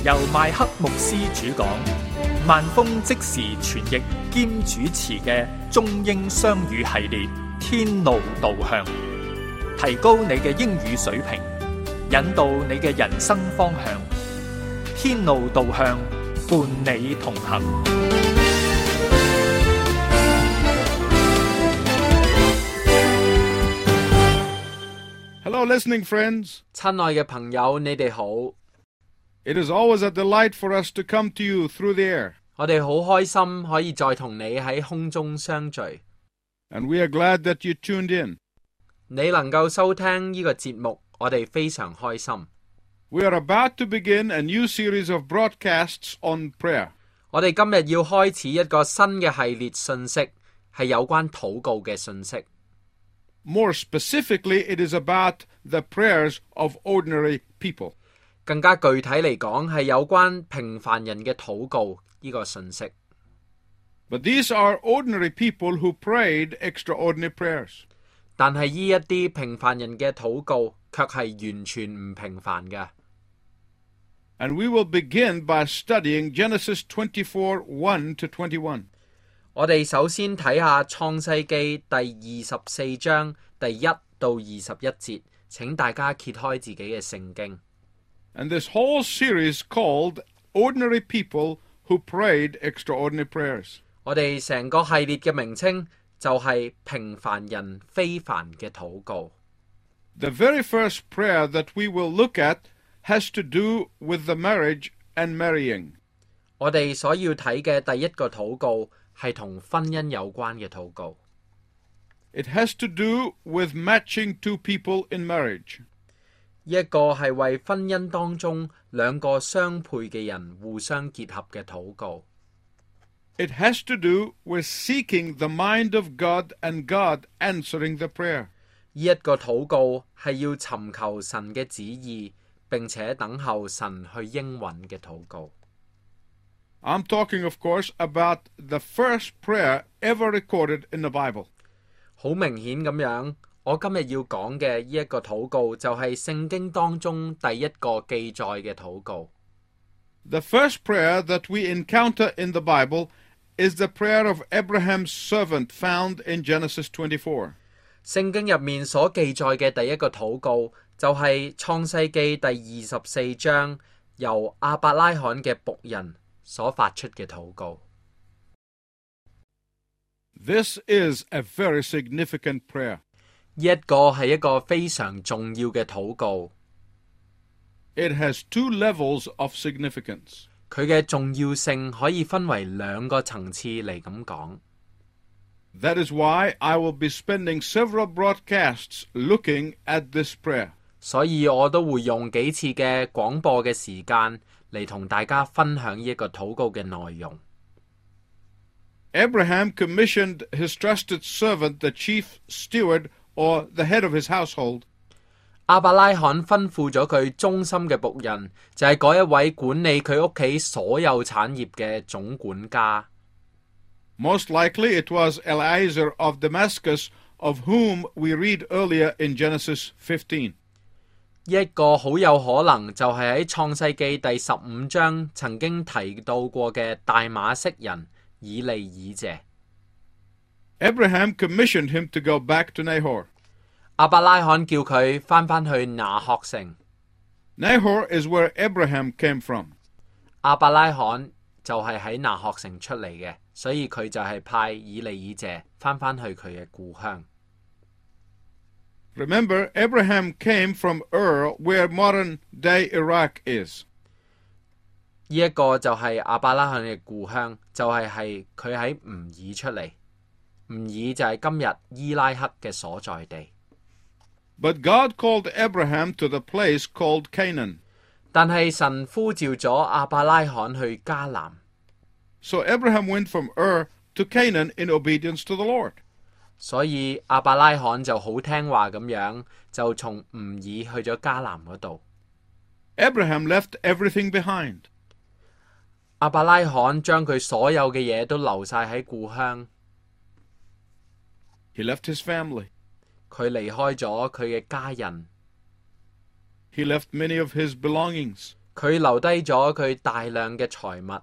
由麥克牧師主講，萬峰即時傳譯兼主持嘅中英雙語系列《天路導向》，提高你嘅英語水平，引導你嘅人生方向。天路導向，伴你同行。 Hello, listening friends. 親愛嘅朋友，你哋好。 It is always a delight for us to come to you through the air. 我哋好開心可以再同你喺空中相聚。 And we are glad that you tuned in. 你能夠收聽呢個節目，我哋非常開心。 We are about to begin a new series of broadcasts on prayer. 我哋今日要開始一個新嘅系列信息，係有關禱告嘅信息。 More specifically, it is about the prayers of ordinary people. 更加具體嚟講，係有關平凡人嘅禱告呢個信息。 But these are ordinary people who prayed extraordinary prayers. 但係呢一啲平凡人嘅禱告，卻係完全唔平凡嘅。 And we will begin by studying Genesis 24, 1 to 21. 我哋首先睇下創世記第24章第1到21節，請大家揭開自己嘅聖經。 And this whole series called Ordinary People Who Prayed Extraordinary Prayers. 我哋成個系列嘅名稱就係平凡人非凡嘅禱告。 The very first prayer that we will look at has to do with the marriage and marrying. 我哋所要睇嘅第一個禱告係同婚姻有關嘅禱告。 It has to do with matching two people in marriage. 一個係為婚姻當中兩個相配嘅人互相結合嘅禱告。 It has to do with seeking the mind of God and God answering the prayer. 呢一個禱告係要尋求神嘅旨意，並且等候神去應允嘅禱告。 I'm talking, of course, about the first prayer ever recorded in the Bible. 好明顯咁樣，我今日要講嘅呢一個禱告就係聖經當中第一個記載嘅禱告。 The first prayer that we encounter in the Bible is the prayer of Abraham's servant found in Genesis 24. 聖經入面所記載嘅第一個禱告就係創世記第24章由亞伯拉罕嘅僕人所發出嘅禱告。 This is a very significant prayer. 呢一個係一個非常重要嘅禱告。 It has two levels of significance. 佢嘅重要性可以分為兩個層次嚟咁講。 That is why I will be spending several broadcasts looking at this prayer. 所以我都會用幾次嘅廣播嘅時間嚟同大家分享呢一個禱告嘅內容。 Abraham commissioned his trusted servant, the chief steward or the head of his household. 亞伯拉罕吩咐咗佢忠心嘅僕人，就係嗰一位管理佢屋企所有產業嘅總管家。 Most likely it was Eliezer of Damascus, of whom we read earlier in Genesis 15. 一個好有可能就係喺創世記第15章曾經提到過嘅大馬色人以利以謝。 Abraham commissioned him to go back to Nahor. 亞伯拉罕叫佢返去拿鶴城。 Nahor is where Abraham came from. 亞伯拉罕就係喺拿鶴城出嚟嘅，所以佢就係派以利以謝返去佢嘅故鄉。 Remember, Abraham came from Ur, where modern-day Iraq is. 呢一個就係亞伯拉罕嘅故鄉，就係佢喺吾爾出嚟。吾爾就係今日伊拉克嘅所在地。 But God called Abraham to the place called Canaan. 但係神呼召咗亞伯拉罕去迦南。 So Abraham went from Ur to Canaan in obedience to the Lord. 所以亞伯拉罕就好聽話咁樣，就從吾爾去咗迦南嗰度。 Abraham left everything behind. 亞伯拉罕將佢所有嘅嘢都留晒喺故鄉。 He left his family. 佢離開咗佢嘅家人。 He left many of his belongings. 佢留低咗佢大量嘅財物。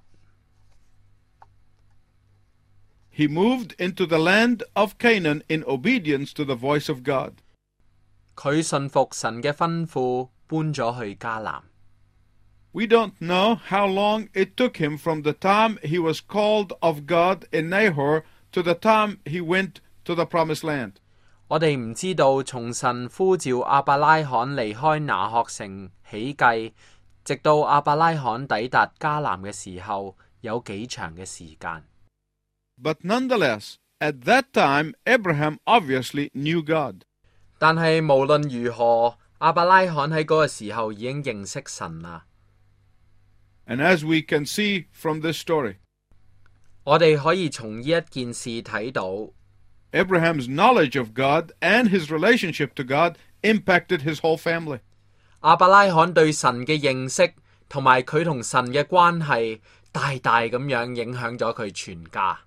He moved into the land of Canaan in obedience to the voice of God. 佢信服神嘅吩咐，搬咗去迦南。 We don't know how long it took him from the time he was called of God in Nahor to the time he went to the promised land. 我哋唔知道從神呼召亞伯拉罕離開拿鶴城起計，直到亞伯拉罕抵達迦南嘅時候，有幾長嘅時間。 But nonetheless, at that time, Abraham obviously knew God. 但係無論如何，亞伯拉罕喺嗰個時候已經認識神啦。 And as we can see from this story, 我哋可以從呢一件事睇到 Abraham's knowledge of God and his relationship to God impacted his whole family. 亞伯拉罕對神嘅認識同埋佢同神嘅關係，大大咁樣影響咗佢全家。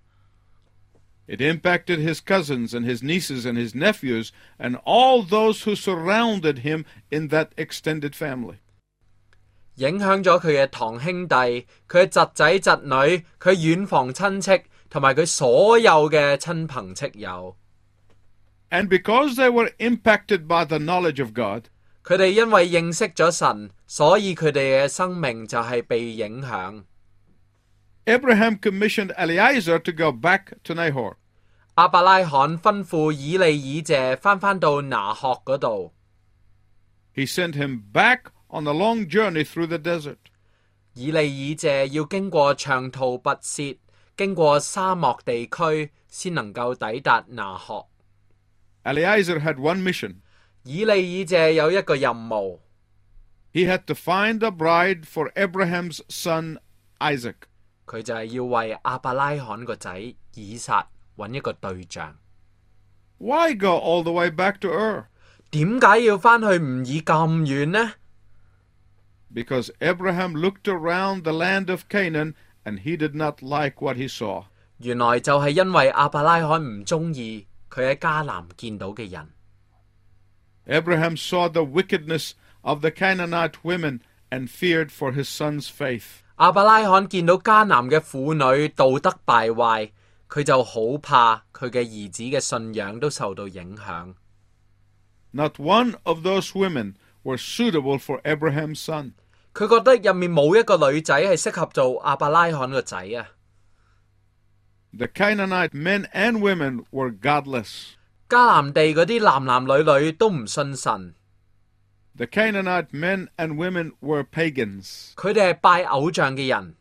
It impacted his cousins and his nieces and his nephews and all those who surrounded him in that extended family. 影響咗佢嘅堂兄弟、佢嘅侄仔侄女、佢遠房親戚同埋佢所有嘅親朋戚友。 And because they were impacted by the knowledge of God, 佢哋因為認識咗神，所以佢哋嘅生命就係被影響。 Abraham commissioned Eliezer to go back to Nahor. 亞伯拉罕吩咐以利以謝返到拿鶴嗰度。 He sent him back on a long journey through the desert. 以利以謝要經過長途跋涉，經過沙漠地區，先能夠抵達拿鶴。 Eliezer had one mission. 以利以謝有一個任務， He had to find a bride for Abraham's son Isaac. 佢就係要為亞伯拉罕個仔以撒揾一個對象。 Why go all the way back to Ur? 點解要返去吾珥咁遠呢？ Because Abraham looked around the land of Canaan and he did not like what he saw. 原來就係因為亞伯拉罕唔中意佢喺迦南見到嘅人。 Abraham saw the wickedness of the Canaanite women and feared for his son's faith. 亞伯拉罕見到迦南嘅婦女道德敗壞，佢就好怕佢嘅兒子嘅信仰都受到影響。 Not one of those women were suitable for Abraham's son. 佢覺得入面冇一個女仔係適合做亞伯拉罕個仔啊。 The Canaanite men and women were godless. 迦南地嗰啲男女都唔信神。 The Canaanite men and women were pagans. 佢哋係拜偶像嘅人。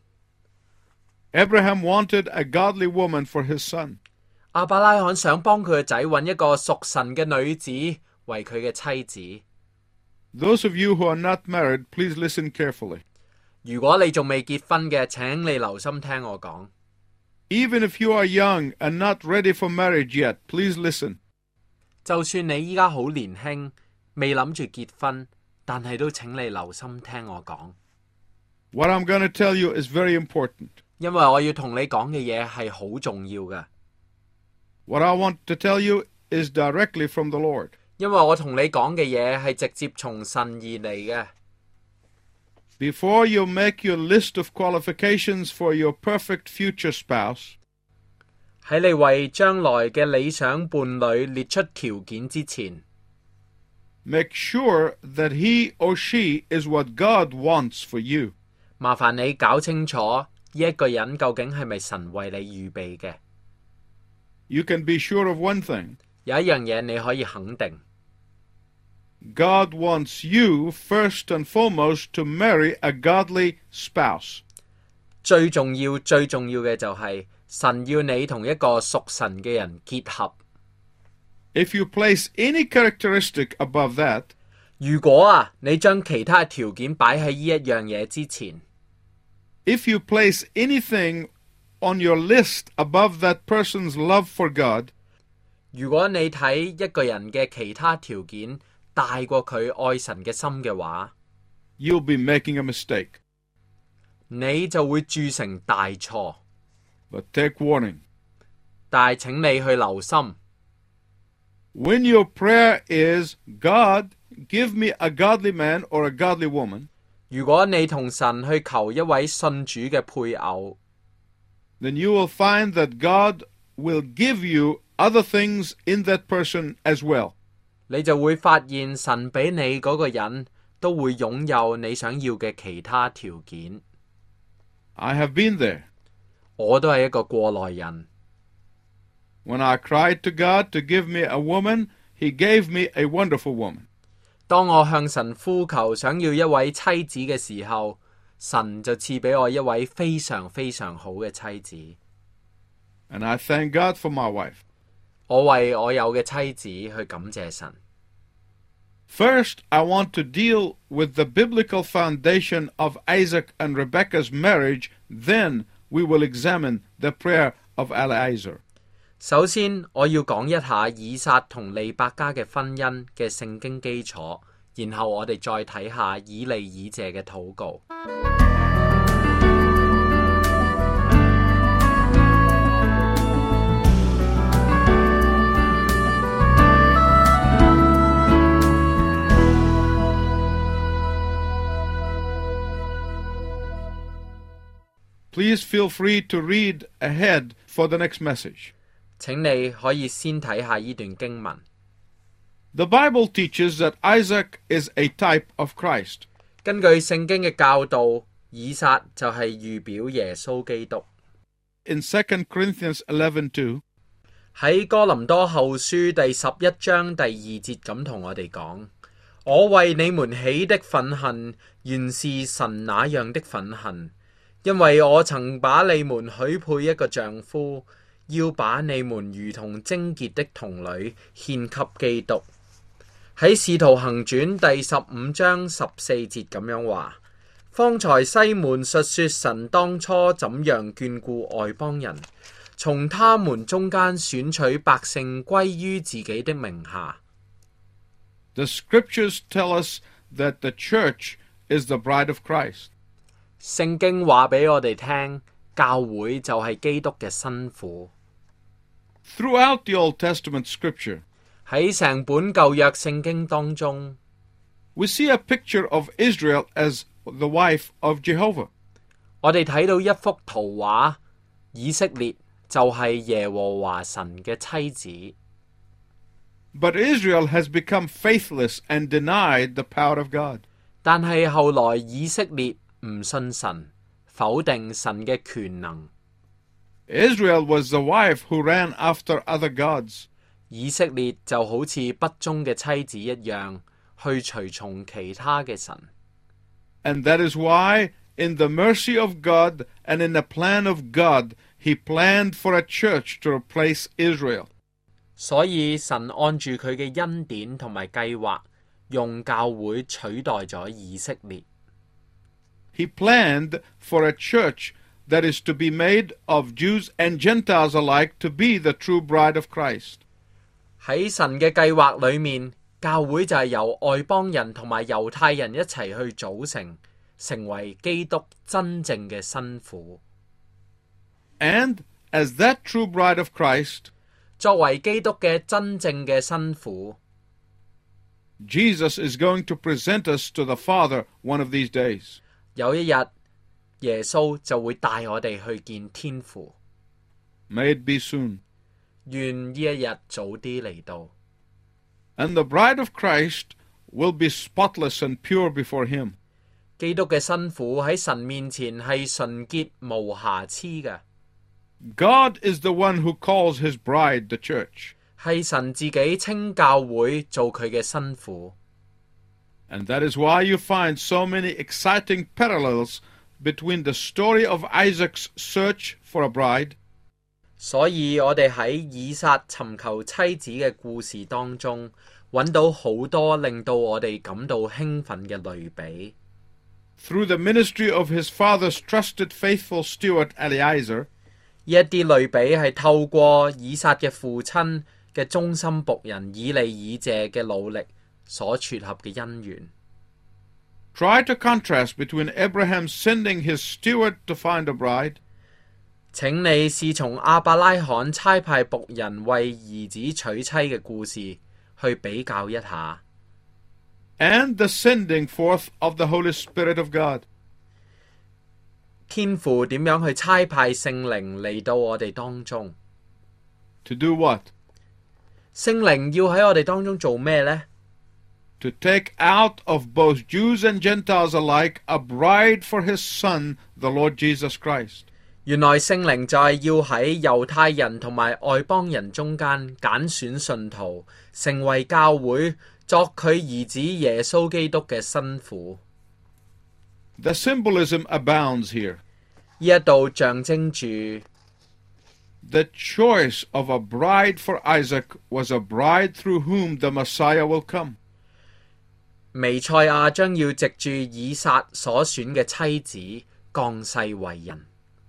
Abraham wanted a godly woman for his son. 亞伯拉罕想幫佢個仔揾一個屬神嘅女子為佢嘅妻子。 Those of you who are not married, please listen carefully. 如果你仲未結婚嘅，請你留心聽我講。 Even if you are young and not ready for marriage yet, please listen. 就算你依家好年輕，未諗住結婚，但係都請你留心聽我講。 What I'm going to tell you is very important. 因為我要同你講嘅嘢係好重要嘅。 What I want to tell you is directly from the Lord. 因為我同你講嘅嘢係直接從神而嚟嘅。 Before you make your list of qualifications for your perfect future spouse, 喺你為將來嘅理想伴侶列出條件之前， make sure that he or she is what God wants for you. 麻煩你搞清楚呢一個人究竟係咪神為你預備嘅。 You can be sure of one thing. 有一樣嘢你可以肯定， God wants you first and foremost to marry a godly spouse. 最重要嘅就係神要你同一個屬神嘅人結合。 If you place any characteristic above that, 如果你將其他條件擺喺呢一樣嘢之前， if you place anything on your list above that person's love for God, 如果你睇一個人嘅其他條件大過佢愛神嘅心嘅話， you'll be making a mistake. 你就會鑄成大錯。 But take warning. 但係請你去留心， When your prayer is, God, give me a godly man or a godly woman, 如果你同神去求一位信主嘅配偶， then you will find that God will give you other things in that person as well. 你就會發現神俾你嗰個人都會擁有你想要嘅其他條件。 I have been there. 我都係一個過來人。 When I cried to God to give me a woman, He gave me a wonderful woman. 當我向神呼求想要一位妻子嘅時候，神就賜俾我一位非常非常好嘅妻子。 And I thank God for my wife. 我為我有嘅妻子去感謝神。 First, I want to deal with the biblical foundation of Isaac and Rebekah's marriage. Then we will examine the prayer of Eliezer. 首先，我要講一下以撒同利百加嘅婚姻嘅聖經基礎，然後我哋再睇下以利以謝嘅禱告。 Please feel free to read ahead for the next message. 請你可以先睇下呢段經文。 The Bible teaches that Isaac is a type of Christ. 根據聖經嘅教導，以撒就係預表耶穌基督。 In 2 Corinthians 11:2, 喺哥林多後書第11章第2節咁同我哋講：我為你們起的憤恨，原是神那樣的憤恨，因為我曾把你們許配一個丈夫，要把你們如同貞潔的童女獻給基督。喺使徒行傳第15章14節咁樣話：方才西門述說神當初怎樣眷顧外邦人，從他們中間選取百姓歸於自己的名下。 the scriptures tell us that the church is the bride of Christ. 聖經話俾我哋聽，教會就係基督嘅新婦。 Throughout the Old Testament scripture, 喺成本舊約聖經當中， we see a picture of Israel as the wife of Jehovah. 我哋睇到一幅圖畫，以色列就係耶和華神嘅妻子。 But Israel has become faithless and denied the power of God. 但係後來以色列唔信神，否定神嘅權能。 Israel was the wife who ran after other gods. 以色列就好似不忠嘅妻子一樣，去隨從其他嘅神。 And that is why, in the mercy of God and in the plan of God, He planned for a church to replace Israel. 所以神按住佢嘅恩典同埋計劃，用教會取代咗以色列。 He planned for a church that is to be made of Jews and Gentiles alike to be the true bride of Christ. 喺神嘅計劃裏面，教會就係由外邦人同埋猶太人一齊去組成，成為基督真正嘅新婦。 And as that true bride of Christ, 作為基督嘅真正嘅新婦， Jesus is going to present us to the Father one of these days. 有一日耶穌就會帶我哋去見天父。 May it be soon. 願呢一日早啲嚟到。 And the bride of Christ will be spotless and pure before Him. 基督嘅新婦喺神面前係純潔無瑕疵嘅。 God is the one who calls His bride the church. 係神自己稱教會做佢嘅新婦。 And that is why you find so many exciting parallels between the story of Isaac's search for a bride, 所以我哋喺以撒尋求妻子嘅故事當中，揾到好多令到我哋感到興奮嘅類比。 through the ministry of his father's trusted faithful steward Eliezer, 呢一啲類比係透過以撒嘅父親嘅忠心僕人以利以謝嘅努力所撮合嘅姻緣。 try to contrast between Abraham sending his steward to find a bride, 請你試從亞伯拉罕差派僕人為兒子娶妻嘅故事去比較一下， and the sending forth of the Holy Spirit of God. 天父點樣去差派聖靈嚟到我哋當中？ To do what? 聖靈要喺我哋當中做咩呢？ To take out of both Jews and Gentiles alike a bride for his Son, the Lord Jesus Christ. 原來聖靈就係要喺猶太人同埋外邦人中間揀選信徒，成為教會，作佢兒子耶穌基督嘅新婦。 The symbolism abounds here. 呢一度象徵住 The choice of a bride for Isaac was a bride through whom the Messiah will come. 彌賽亞將要藉住以撒所選嘅妻子降世為人。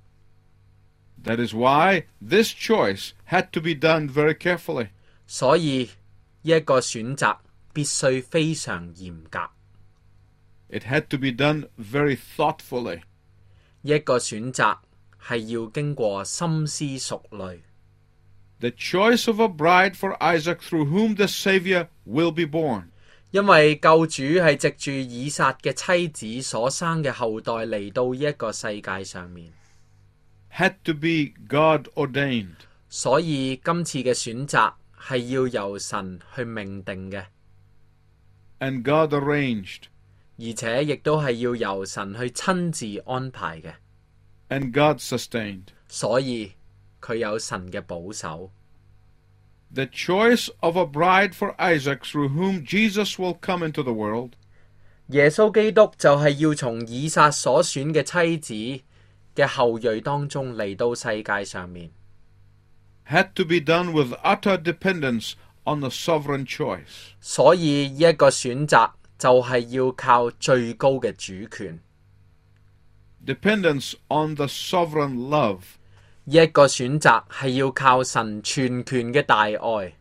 That is why this choice had to be done very carefully. 所以呢一個選擇必須非常嚴格。 It had to be done very thoughtfully. 呢一個選擇係要經過深思熟慮。 The choice of a bride for Isaac through whom the Savior will be born. 因為救主係藉住以撒嘅妻子所生嘅後代嚟到呢一個世界上面， Had to be God ordained. 所以今次嘅選擇係要由神去命定嘅， And God arranged. 而且亦都係要由神去親自安排嘅， And God sustained. 所以佢有神嘅保守。 The choice of a bride for Isaac through whom Jesus will come into the world. 耶穌基督就係要從以撒所選嘅妻子嘅後裔當中嚟到世界上面， Had to be done with utter dependence on the sovereign choice. 所以呢一個選擇就係要靠最高嘅主權， Dependence on the sovereign love. 呢一個選擇係要靠神全權嘅大愛，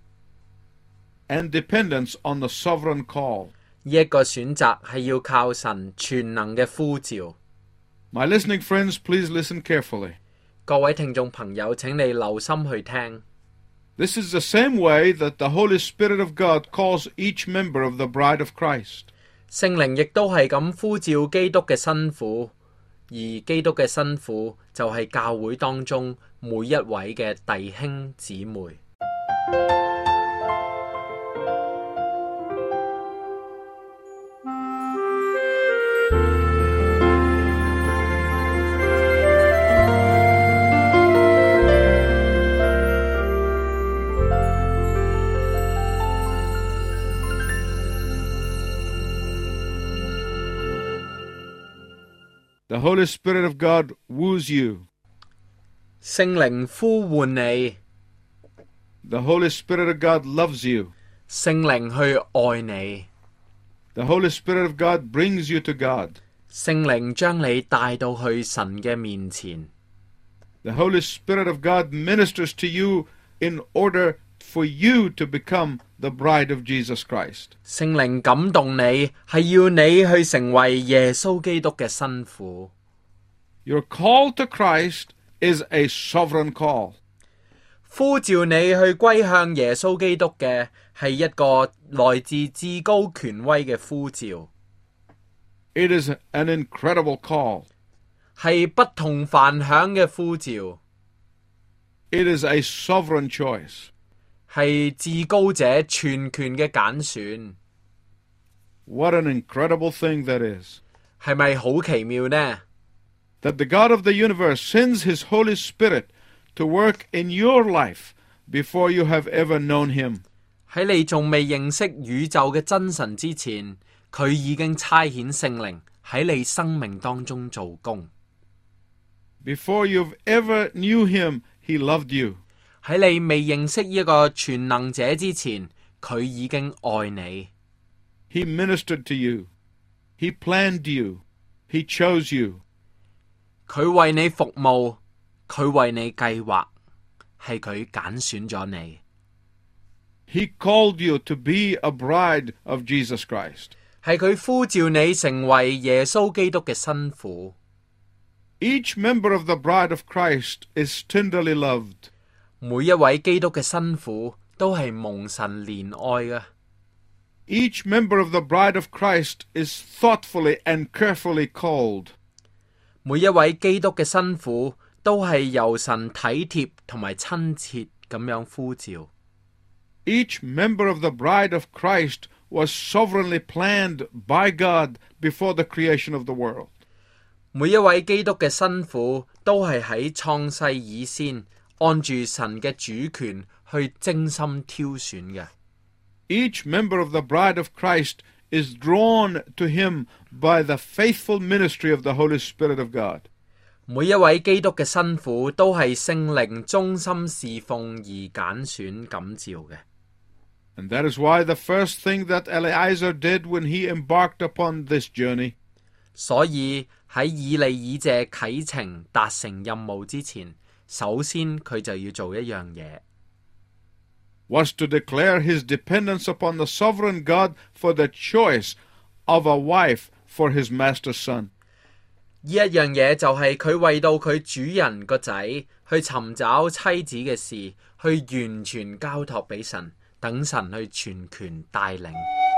And dependence on the sovereign call. 呢一個選擇係要靠神全能嘅呼召。 My listening friends, please listen carefully. 各位聽眾朋友，請你留心去聽。 This is the same way that the Holy Spirit of God calls each member of the bride of Christ. 聖靈亦都係咁呼召基督嘅新婦，而基督嘅新婦就係教會當中每一位嘅弟兄姊妹。 The Holy Spirit of God woos you. 聖靈呼喚你， The Holy Spirit of God loves you. 聖靈去愛你， The Holy Spirit of God brings you to God. 聖靈將你帶到去神嘅面前。 The Holy Spirit of God ministers to you in order for you to become the bride of Jesus Christ. 聖靈感動你，係要你去成為耶穌基督嘅新婦。 Your call to Christ is a sovereign call. 呼召你去歸向耶穌基督嘅係一個來自至高權威嘅呼召， It is an incredible call. 係不同凡響嘅呼召， It is a sovereign choice. 係至高者全權嘅揀選。 What an incredible thing that is. 係咪好奇妙呢？ That the God of the universe sends His Holy Spirit to work in your life before you have ever known Him. 喺你仲未認識宇宙嘅真神之前，佢已經差遣聖靈喺你生命當中做工。 Before you've ever knew Him, He loved you. 喺你未認識呢個全能者之前，佢已經愛你。 He ministered to you. He planned you. He chose you. 佢為你服務，佢為你計劃，係佢揀選咗你。 He called you to be a bride of Jesus Christ. 係佢呼召你成為耶穌基督嘅新婦。 Each member of the bride of Christ is tenderly loved. 每一位基督嘅新婦都係蒙神憐愛嘅。 Each member of the bride of Christ is thoughtfully and carefully called. 每一位基督嘅新婦都係由神體貼同埋親切咁樣呼召。 Each member of the bride of Christ was sovereignly planned by God before the creation of the world. 每一位基督嘅新婦都係喺創世以先，按住神嘅主權去精心挑選嘅。 Each member of the bride of Christ is drawn to him by the faithful ministry of the Holy Spirit of God. 每一位基督嘅新婦都係聖靈忠心侍奉而揀選感召嘅。 And that is why the first thing that Eliezer did when he embarked upon this journey, 所以喺以利以謝啟程達成任務之前，首先佢就要做一樣嘢， was to declare his dependence upon the sovereign God for the choice of a wife for his master's son. 呢一樣嘢就係佢為到佢主人個仔去尋找妻子嘅事，去完全交託俾神，等神去全權帶領。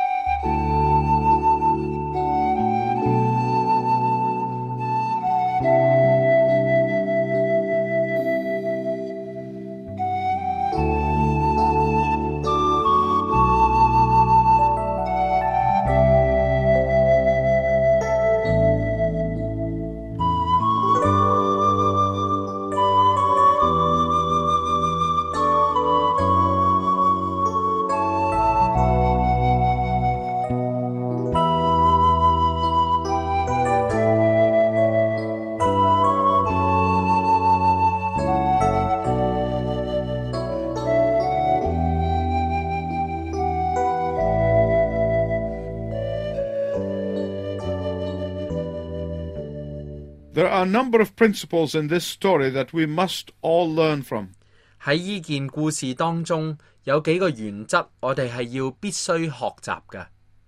There are a number of principles in this story that we must all learn from. 喺呢件故事當中，有幾個原則，我哋係要必須學習嘅。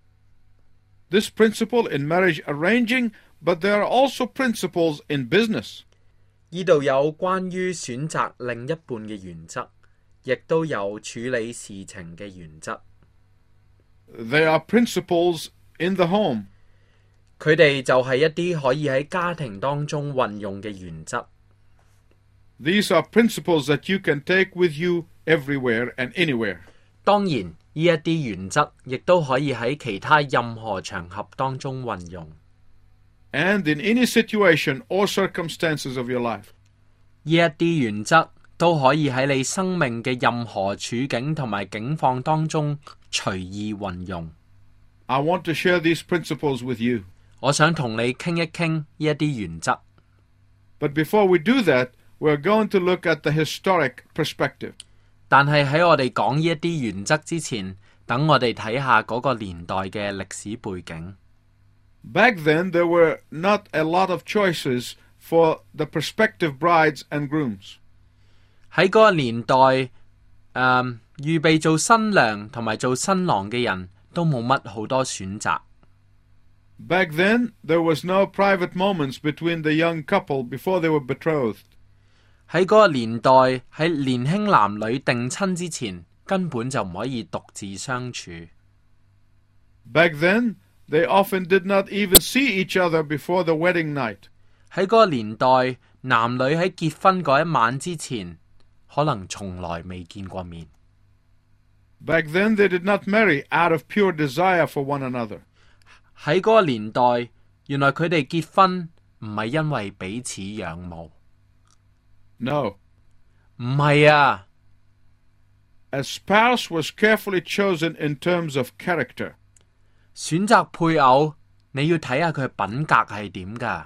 This principle in marriage arranging, but there are also principles in business. 呢度有關於選擇另一半嘅原則，亦都有處理事情嘅原則。 There are principles in the home. 佢哋就係一啲可以喺家庭當中運用嘅原則。 These are principles that you can take with you everywhere and anywhere. 當然，呢一啲原則亦都可以喺其他任何場合當中運用。 And in any situation or circumstances of your life. 呢一啲原則都可以喺你生命嘅任何處境同埋境況當中隨意運用。 I want to share these principles with you. 我想同你傾一傾呢一啲原則。 But before we do that, we're going to look at the historic perspective. 但係喺我哋講呢一啲原則之前，等我哋睇下嗰個年代嘅歷史背景。 Back then, there were not a lot of choices for the prospective brides and grooms. 喺嗰個年代，預備做新娘同埋做新郎嘅人都冇乜好多選擇。 Back then, there was no private moments between the young couple before they were betrothed. 喺嗰個年代，喺年輕男女定親之前，根本就唔可以獨自相處。 Back then, they often did not even see each other before the wedding night. 喺嗰個年代，男女喺結婚嗰一晚之前，可能從來未見過面。 Back then, they did not marry out of pure desire for one another. 喺嗰個年代，原來佢哋結婚唔係因為彼此仰慕。 No. 唔係啊。 A spouse was carefully chosen in terms of character. 選擇配偶，你要睇下佢品格係點㗎。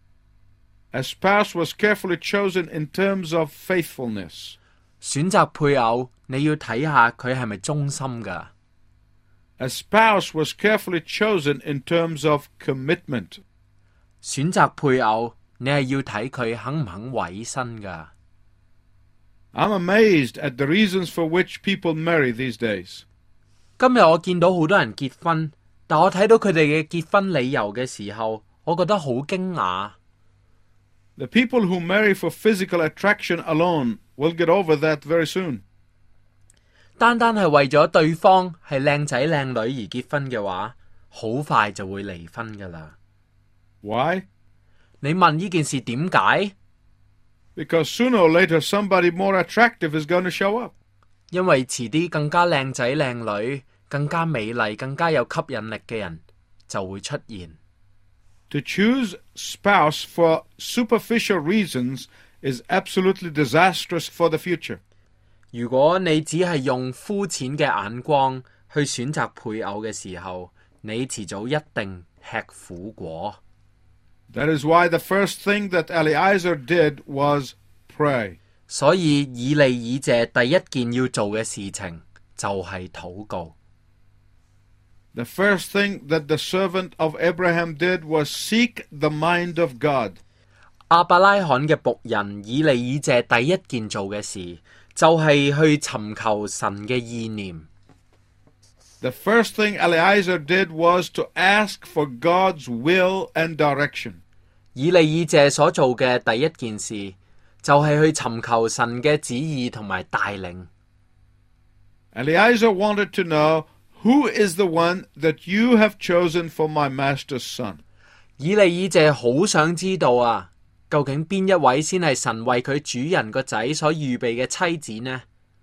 A spouse was carefully chosen in terms of faithfulness. 選擇配偶，你要睇下佢係咪忠心㗎。 A spouse was carefully chosen in terms of commitment. 選擇配偶，你係要睇佢肯唔肯委身㗎。 I'm amazed at the reasons for which people marry these days. 今日我見到好多人結婚，但我睇到佢哋嘅結婚理由嘅時候，我覺得好驚訝。 The people who marry for physical attraction alone will get over that very soon. 單單係為咗對方係靚仔靚女而結婚嘅話，好快就會離婚㗎喇。 Why? 你問呢件事點解？ Because sooner or later somebody more attractive is going to show up. 因為遲啲更加靚仔靚女、更加美麗、更加有吸引力嘅人就會出現。 To choose spouse for superficial reasons is absolutely disastrous for the future. 如果你只係用膚淺嘅眼光去選擇配偶嘅時候，你遲早一定吃苦果。 That is why the first thing that Eliezer did was pray. 所以以利以謝第一件要做嘅事情就係禱告。 The first thing that the servant of Abraham did was seek the mind of God. 亞伯拉罕嘅僕人以利以謝第一件做嘅事就係去尋求神嘅意念。 The first thing Eliezer did was to ask for God's will and direction. 以利以謝所做嘅第一件事就係去尋求神嘅旨意同埋帶領。 Eliezer wanted to know, who is the one that you have chosen for my master's son? 以利以謝好想知道啊，究竟邊一位先係神為佢主人個仔所預備嘅妻子呢？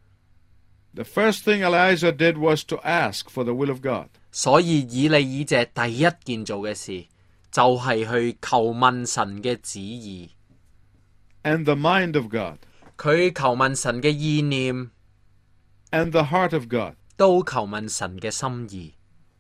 The first thing Eliezer did was to ask for the will of God. 所以以利以謝第一件做嘅事就係去求問神嘅旨意 and the mind of God 佢求問神嘅意念 and the heart of God. 都求問神嘅心意。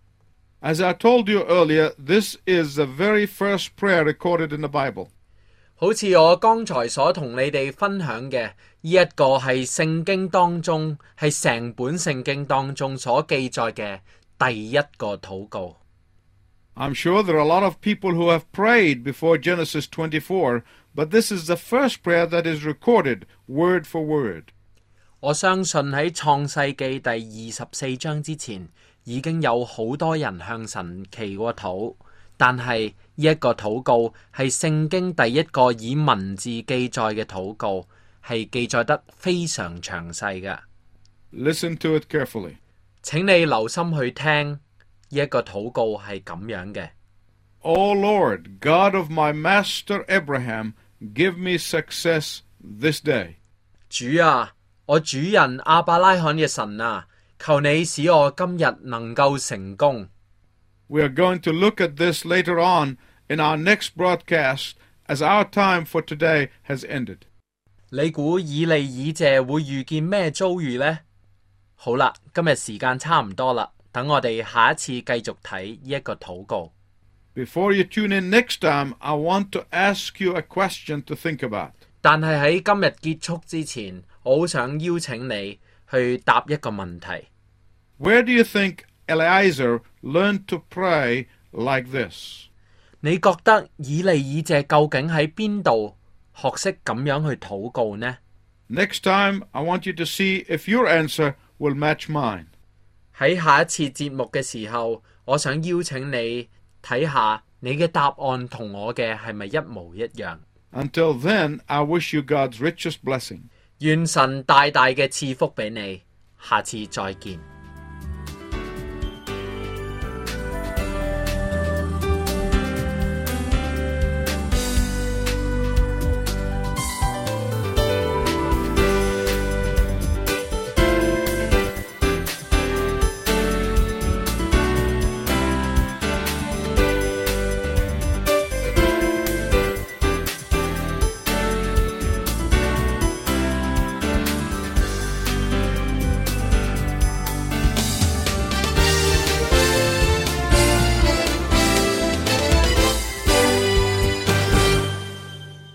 As I told you earlier, this is the very first prayer recorded in the Bible. 好似我剛才所同你哋分享嘅，呢一個係聖經當中，係成本聖經當中所記載嘅第一個禱告。 I'm sure there are a lot of people who have prayed before Genesis 24, but this is the first prayer that is recorded word for word. 我相信喺創世記第24章之前，已經有好多人向神祈過禱，但係呢一個禱告係聖經第一個以文字記載嘅禱告，係記載得非常詳細嘅。 Listen to it carefully. 請你留心去聽，呢一個禱告係咁樣嘅。 O Lord, God of my master Abraham, give me success this day. 主啊，我主人亞伯拉罕嘅神啊，求你使我今日能夠成功。 We are going to look at this later on in our next broadcast as our time for today has ended. 你估以利以謝會遇見咩遭遇呢？好啦，今日時間差唔多啦，等我哋下一次繼續睇呢一個禱告。 Before you tune in next time, I want to ask you a question to think about. 但係喺今日結束之前，我好想邀請你去答一個問題。 Where do you think Eliezer learned to pray like this? 你覺得以利以謝究竟喺邊度學識咁樣去禱告呢？ Next time, I want you to see if your answer will match mine. 喺下一次節目嘅時候，我想邀請你睇下你嘅答案同我嘅係咪一模一樣。 Until then, I wish you God's richest blessing. 願神大大嘅賜福俾你，下次再見。